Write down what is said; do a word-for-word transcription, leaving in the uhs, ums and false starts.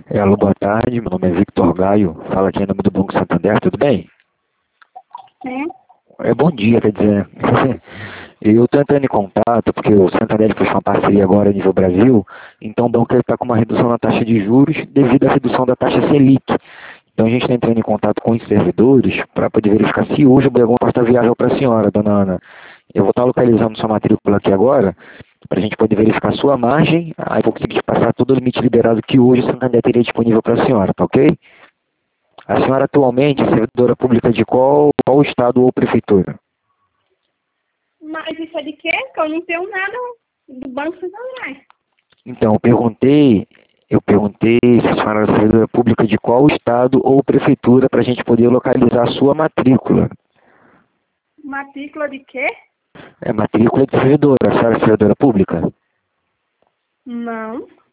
É, alô, boa tarde, meu nome é Victor Gaio, fala aqui em nome do Banco Santander, tudo bem? Sim. É bom dia, quer dizer, eu estou entrando em contato porque o Santander fez uma parceria agora a nível Brasil, então o banco está com uma redução na taxa de juros devido à redução da taxa Selic. Então a gente está entrando em contato com os servidores para poder verificar se hoje o Banco está viável para a senhora, dona Ana. Eu vou estar localizando sua matrícula aqui agora, para a gente poder verificar sua margem, aí vou conseguir te passar todo o limite liberado que hoje o Santander teria disponível para a senhora, tá ok? A senhora atualmente é servidora pública de qual, qual estado ou prefeitura? Mas isso é de quê? Que eu não tenho nada do Banco Santander. Então, eu perguntei, eu perguntei se a senhora era servidora pública de qual estado ou prefeitura para a gente poder localizar a sua matrícula. Matrícula de quê? É matrícula de servidora, a senhora é servidora pública? Não.